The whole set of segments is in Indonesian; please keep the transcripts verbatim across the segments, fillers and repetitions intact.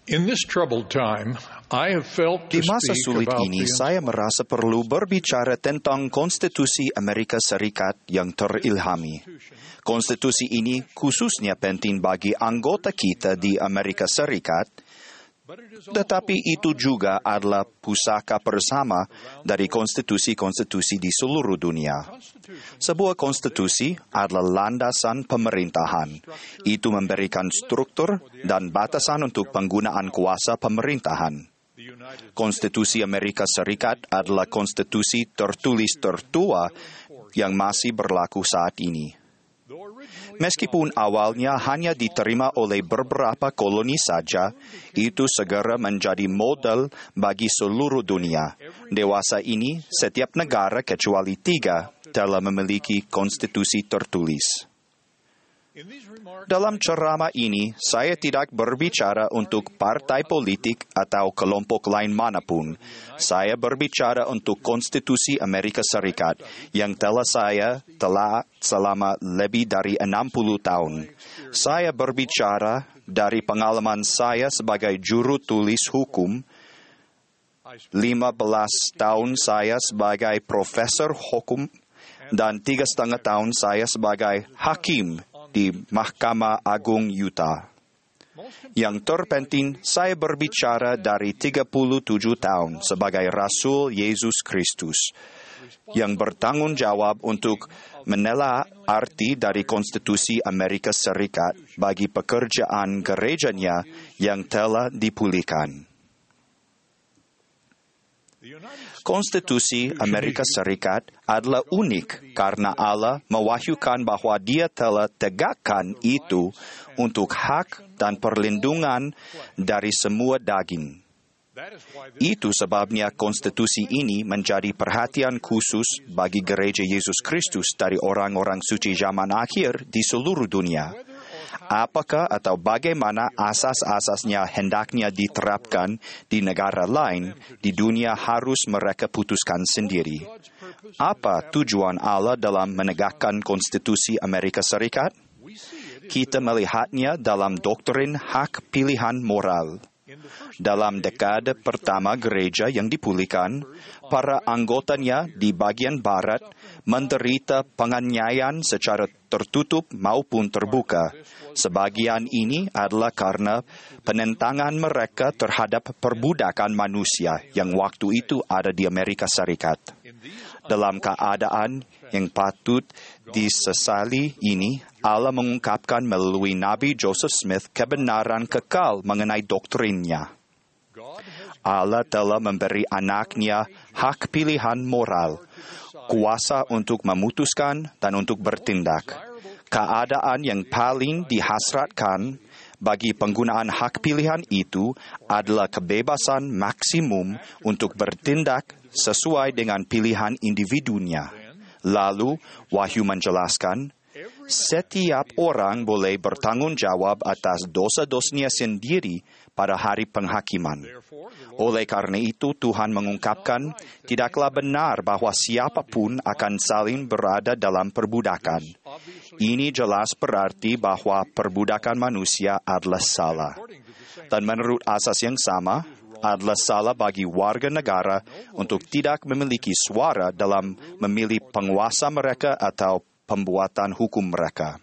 In this troubled time, I have felt to Di masa speak sulit about ini, the saya merasa perlu berbicara tentang Konstitusi Amerika Serikat yang terilhami. Konstitusi ini khususnya penting bagi anggota kita di Amerika Serikat, tetapi itu juga adalah pusaka bersama dari konstitusi-konstitusi di seluruh dunia. Sebuah konstitusi adalah landasan pemerintahan. Itu memberikan struktur dan batasan untuk penggunaan kuasa pemerintahan. Konstitusi Amerika Serikat adalah konstitusi tertulis tertua yang masih berlaku saat ini. Meskipun awalnya hanya diterima oleh beberapa koloni saja, itu segera menjadi model bagi seluruh dunia. Dewasa ini, setiap negara kecuali tiga telah memiliki konstitusi tertulis. Dalam ceramah ini, saya tidak berbicara untuk partai politik atau kelompok lain manapun. Saya berbicara untuk Konstitusi Amerika Serikat yang telah saya telah selama lebih dari enam puluh tahun. Saya berbicara dari pengalaman saya sebagai juru tulis hukum, lima belas tahun saya sebagai profesor hukum, dan tiga setengah tahun saya sebagai hakim di Mahkamah Agung Utah. Yang terpenting, saya berbicara dari tiga puluh tujuh tahun sebagai Rasul Yesus Kristus, yang bertanggung jawab untuk menelaah arti dari Konstitusi Amerika Serikat bagi pekerjaan gerejanya yang telah dipulihkan. Konstitusi Amerika Serikat adalah unik karena Allah mewahyukan bahwa Dia telah tegakkan itu untuk hak dan perlindungan dari semua daging. Itu sebabnya konstitusi ini menjadi perhatian khusus bagi Gereja Yesus Kristus dari orang-orang suci zaman akhir di seluruh dunia. Apakah atau bagaimana asas-asasnya hendaknya diterapkan di negara lain, di dunia harus mereka putuskan sendiri. Apa tujuan Allah dalam menegakkan konstitusi Amerika Serikat? Kita melihatnya dalam doktrin hak pilihan moral. Dalam dekade pertama gereja yang dipulihkan, para anggotanya di bagian barat menderita penganiayaan secara tertutup maupun terbuka. Sebagian ini adalah karena penentangan mereka terhadap perbudakan manusia yang waktu itu ada di Amerika Serikat. Dalam keadaan yang patut disesali ini, Allah mengungkapkan melalui Nabi Joseph Smith kebenaran kekal mengenai doktrinnya. Allah telah memberi anaknya hak pilihan moral, kuasa untuk memutuskan dan untuk bertindak. Keadaan yang paling dihasratkan bagi penggunaan hak pilihan itu adalah kebebasan maksimum untuk bertindak sesuai dengan pilihan individunya. Lalu, Wahyu menjelaskan, setiap orang boleh bertanggung jawab atas dosa-dosanya sendiri pada hari penghakiman. Oleh karena itu, Tuhan mengungkapkan, tidaklah benar bahwa siapapun akan saling berada dalam perbudakan. Ini jelas berarti bahwa perbudakan manusia adalah salah. Dan menurut asas yang sama, adalah salah bagi warga negara untuk tidak memiliki suara dalam memilih penguasa mereka atau pembuatan hukum mereka.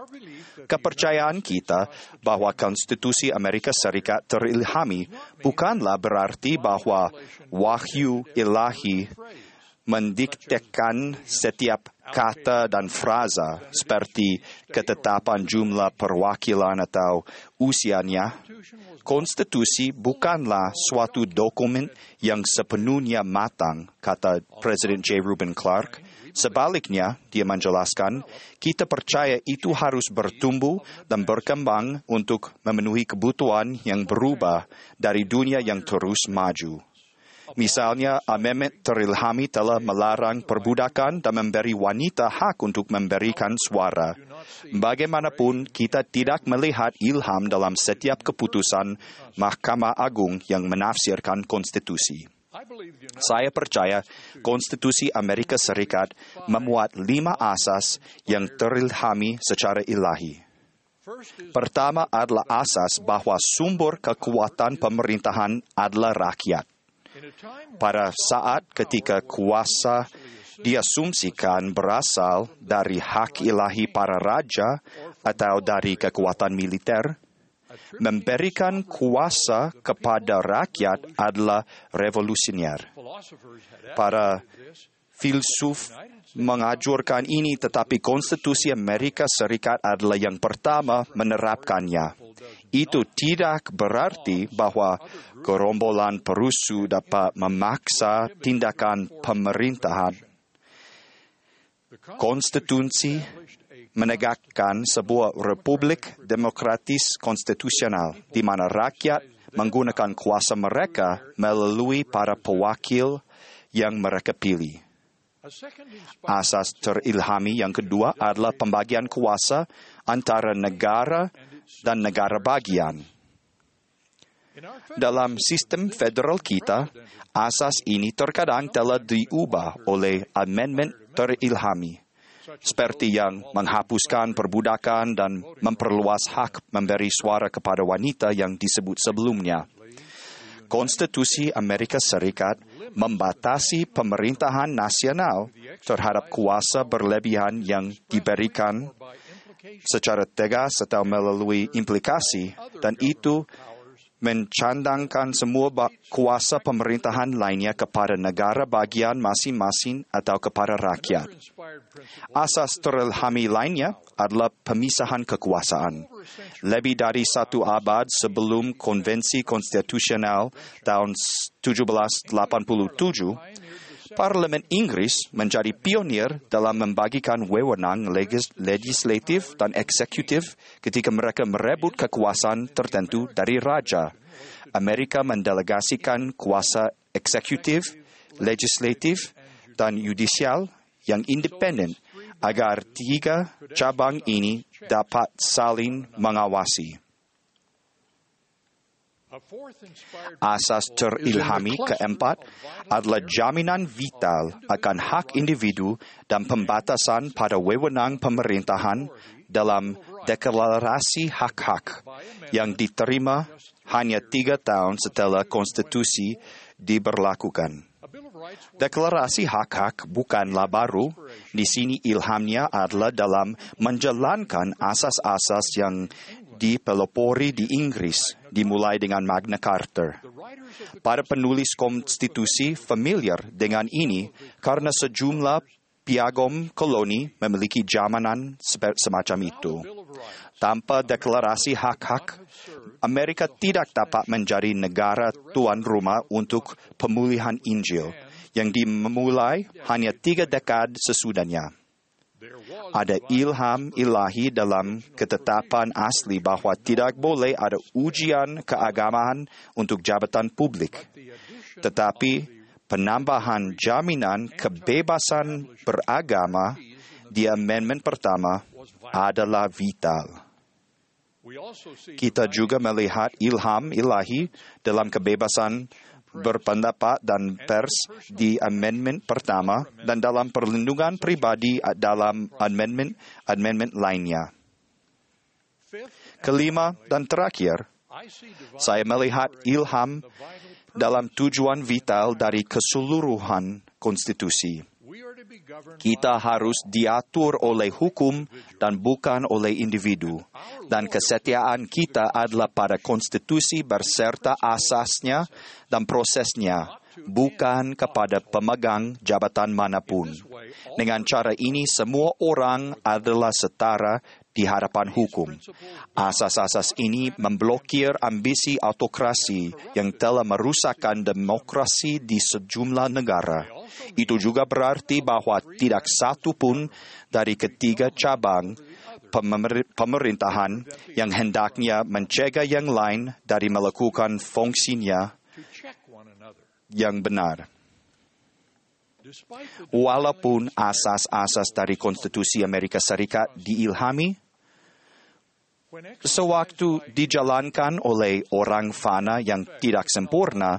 Kepercayaan kita bahwa Konstitusi Amerika Serikat terilhami bukanlah berarti bahwa wahyu ilahi mendiktekan setiap kata dan frasa seperti ketetapan jumlah perwakilan atau usianya. Konstitusi bukanlah suatu dokumen yang sepenuhnya matang, kata Presiden J. Reuben Clark. Sebaliknya, dia menjelaskan, kita percaya itu harus bertumbuh dan berkembang untuk memenuhi kebutuhan yang berubah dari dunia yang terus maju. Misalnya, amendment terilhami telah melarang perbudakan dan memberi wanita hak untuk memberikan suara. Bagaimanapun, kita tidak melihat ilham dalam setiap keputusan Mahkamah Agung yang menafsirkan konstitusi. Saya percaya Konstitusi Amerika Serikat memuat lima asas yang terilhami secara ilahi. Pertama adalah asas bahwa sumber kekuatan pemerintahan adalah rakyat. Pada saat ketika kuasa diasumsikan berasal dari hak ilahi para raja atau dari kekuatan militer, memberikan kuasa kepada rakyat adalah revolusioner. Para filsuf mengajarkan ini, tetapi Konstitusi Amerika Serikat adalah yang pertama menerapkannya. Itu tidak berarti bahwa gerombolan perusuh dapat memaksa tindakan pemerintahan. Konstitusi menegakkan sebuah republik demokratis konstitusional di mana rakyat menggunakan kuasa mereka melalui para pewakil yang mereka pilih. Asas terilhami yang kedua adalah pembagian kuasa antara negara dan negara bagian. Dalam sistem federal kita, asas ini terkadang telah diubah oleh amendment terilhami, seperti yang menghapuskan perbudakan dan memperluas hak memberi suara kepada wanita yang disebut sebelumnya. Konstitusi Amerika Serikat membatasi pemerintahan nasional terhadap kuasa berlebihan yang diberikan secara tegas atau melalui implikasi, dan itu mencandangkan semua kuasa pemerintahan lainnya kepada negara bagian masing-masing atau kepada rakyat. Asas terilhami lainnya adalah pemisahan kekuasaan. Lebih dari satu abad sebelum Konvensi Konstitusional tahun tujuh belas delapan puluh tujuh, Parlemen Inggris menjadi pionir dalam membagikan wewenang legis- legislatif dan eksekutif ketika mereka merebut kekuasaan tertentu dari raja. Amerika mendelegasikan kuasa eksekutif, legislatif, dan yudisial yang independen agar tiga cabang ini dapat saling mengawasi. Asas terilhami keempat adalah jaminan vital akan hak individu dan pembatasan pada wewenang pemerintahan dalam deklarasi hak-hak yang diterima hanya tiga tahun setelah konstitusi diberlakukan. Deklarasi hak-hak bukanlah baru. Di sini ilhamnya adalah dalam menjalankan asas-asas yang dipelopori di Inggris, dimulai dengan Magna Carta. Para penulis konstitusi familiar dengan ini karena sejumlah piagam koloni memiliki jaminan semacam itu. Tanpa deklarasi hak-hak, Amerika tidak dapat menjadi negara tuan rumah untuk pemulihan Injil yang dimulai hanya tiga dekad sesudahnya. Ada ilham ilahi dalam ketetapan asli bahwa tidak boleh ada ujian keagamaan untuk jabatan publik. Tetapi penambahan jaminan kebebasan beragama di amendmen pertama adalah vital. Kita juga melihat ilham ilahi dalam kebebasan berpendapat dan pers di amendmen pertama dan dalam perlindungan pribadi dalam amendmen amendmen lainnya. Kelima dan terakhir, saya melihat ilham dalam tujuan vital dari keseluruhan konstitusi. Kita harus diatur oleh hukum dan bukan oleh individu. Dan kesetiaan kita adalah pada konstitusi berserta asasnya dan prosesnya, bukan kepada pemegang jabatan manapun. Dengan cara ini, semua orang adalah setara di hadapan hukum. Asas-asas ini memblokir ambisi autokrasi yang telah merusakkan demokrasi di sejumlah negara. Itu juga berarti bahwa tidak satu pun dari ketiga cabang pemerintahan yang hendaknya mencegah yang lain dari melakukan fungsinya yang benar. Walaupun asas-asas dari Konstitusi Amerika Serikat diilhami, sewaktu dijalankan oleh orang fana yang tidak sempurna,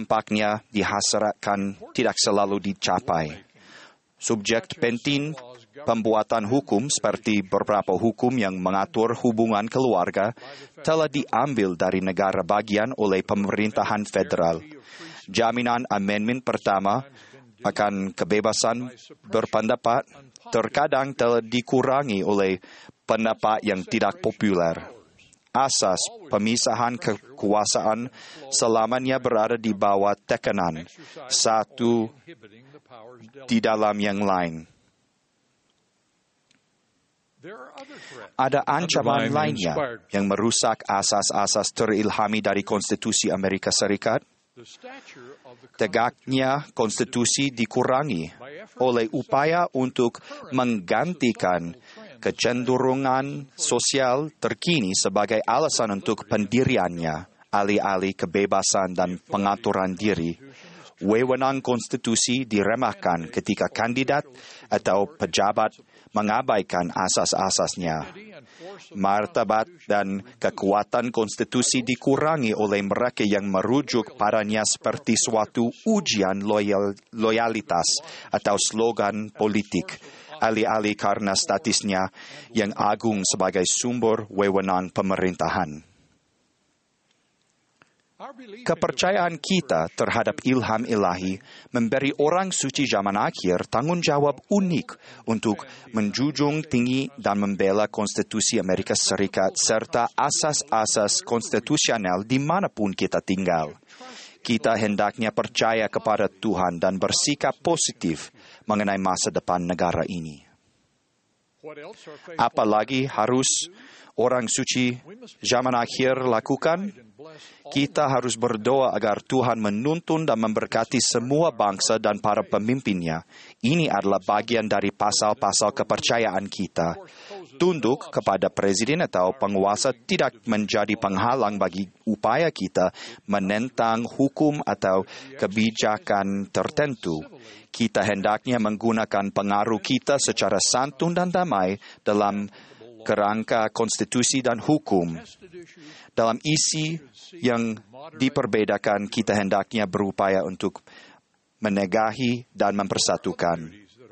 dampaknya dihasratkan tidak selalu dicapai. Subjek penting pembuatan hukum seperti beberapa hukum yang mengatur hubungan keluarga telah diambil dari negara bagian oleh pemerintahan federal. Jaminan amendmen pertama akan kebebasan berpendapat terkadang telah dikurangi oleh pendapat yang tidak populer. Asas pemisahan kekuasaan selamanya berada di bawah tekanan satu di dalam yang lain. Ada ancaman lainnya yang merusak asas-asas terilhami dari Konstitusi Amerika Serikat. Tegaknya konstitusi dikurangi oleh upaya untuk menggantikan kecenderungan sosial terkini sebagai alasan untuk pendiriannya, alih-alih kebebasan dan pengaturan diri. Wewenang konstitusi diremehkan ketika kandidat atau pejabat mengabaikan asas-asasnya. Martabat dan kekuatan konstitusi dikurangi oleh mereka yang merujuk padanya seperti suatu ujian loyal, loyalitas atau slogan politik, alih-alih karena statusnya yang agung sebagai sumber wewenang pemerintahan. Kepercayaan kita terhadap ilham ilahi memberi orang suci zaman akhir tanggung jawab unik untuk menjunjung tinggi dan membela Konstitusi Amerika Serikat serta asas-asas konstitusional dimanapun kita tinggal. Kita hendaknya percaya kepada Tuhan dan bersikap positif mengenai masa depan negara ini. Apalagi harus orang suci zaman akhir lakukan? Kita harus berdoa agar Tuhan menuntun dan memberkati semua bangsa dan para pemimpinnya. Ini adalah bagian dari pasal-pasal kepercayaan kita. Tunduk kepada presiden atau penguasa tidak menjadi penghalang bagi upaya kita menentang hukum atau kebijakan tertentu. Kita hendaknya menggunakan pengaruh kita secara santun dan damai dalam kerangka konstitusi dan hukum. Dalam isi yang diperbedakan, kita hendaknya berupaya untuk menegahi dan mempersatukan.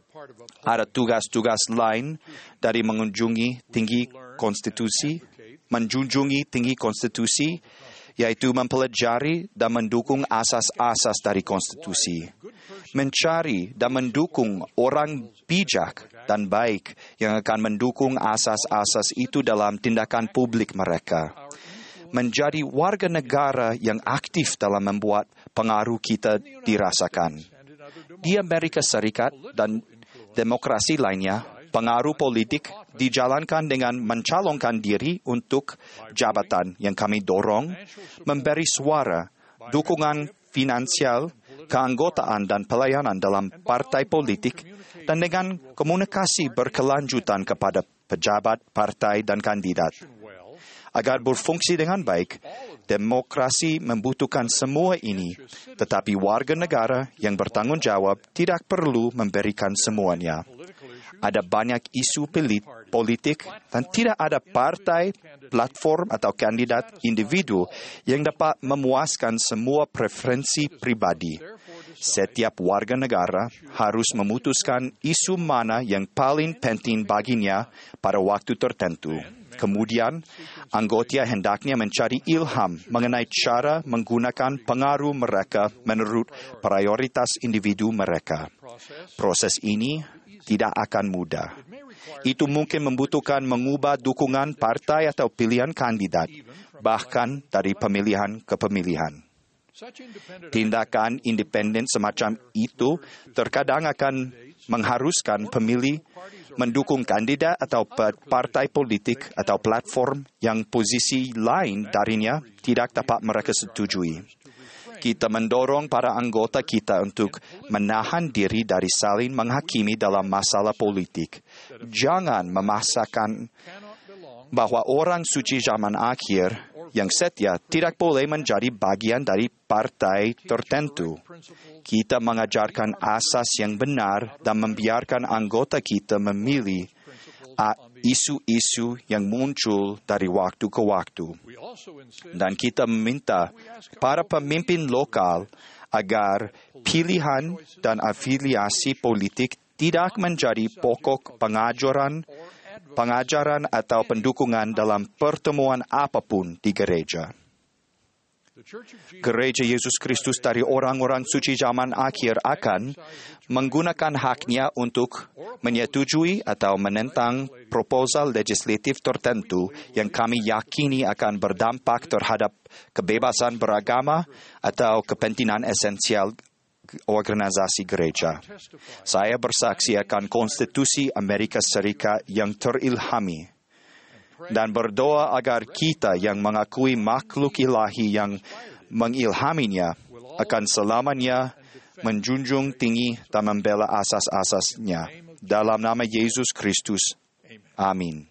Ada tugas-tugas lain dari mengunjungi tinggi konstitusi, menjunjungi tinggi konstitusi, yaitu mempelajari dan mendukung asas-asas dari konstitusi, mencari dan mendukung orang bijak dan baik yang akan mendukung asas-asas itu dalam tindakan publik mereka, menjadi warga negara yang aktif dalam membuat pengaruh kita dirasakan. Di Amerika Serikat dan demokrasi lainnya, pengaruh politik dijalankan dengan mencalonkan diri untuk jabatan yang kami dorong, memberi suara, dukungan finansial, keanggotaan dan pelayanan dalam partai politik, dan dengan komunikasi berkelanjutan kepada pejabat, partai, dan kandidat. Agar berfungsi dengan baik, demokrasi membutuhkan semua ini, tetapi warga negara yang bertanggung jawab tidak perlu memberikan semuanya. Ada banyak isu politik dan tidak ada partai, platform atau kandidat individu yang dapat memuaskan semua preferensi pribadi. Setiap warga negara harus memutuskan isu mana yang paling penting baginya pada waktu tertentu. Kemudian, anggota hendaknya mencari ilham mengenai cara menggunakan pengaruh mereka menurut prioritas individu mereka. Proses ini tidak akan mudah. Itu mungkin membutuhkan mengubah dukungan partai atau pilihan kandidat, bahkan dari pemilihan ke pemilihan. Tindakan independen semacam itu terkadang akan mengharuskan pemilih mendukung kandidat atau partai politik atau platform yang posisi lain darinya tidak dapat mereka setujui. Kita mendorong para anggota kita untuk menahan diri dari saling menghakimi dalam masalah politik. Jangan memaksakan bahwa orang suci zaman akhir yang setia tidak boleh menjadi bagian dari partai tertentu. Kita mengajarkan asas yang benar dan membiarkan anggota kita memilih isu-isu yang muncul dari waktu ke waktu. Dan kita meminta para pemimpin lokal agar pilihan dan afiliasi politik tidak menjadi pokok pengajaran, pengajaran atau pendukungan dalam pertemuan apapun di gereja. Gereja Yesus Kristus dari orang-orang suci zaman akhir akan menggunakan haknya untuk menyetujui atau menentang proposal legislatif tertentu yang kami yakini akan berdampak terhadap kebebasan beragama atau kepentingan esensial organisasi gereja. Saya bersaksi akan konstitusi Amerika Serikat yang terilhami dan berdoa agar kita yang mengakui makhluk ilahi yang mengilhaminya akan selamanya menjunjung tinggi dan membela asas-asasnya. Dalam nama Yesus Kristus. Amin.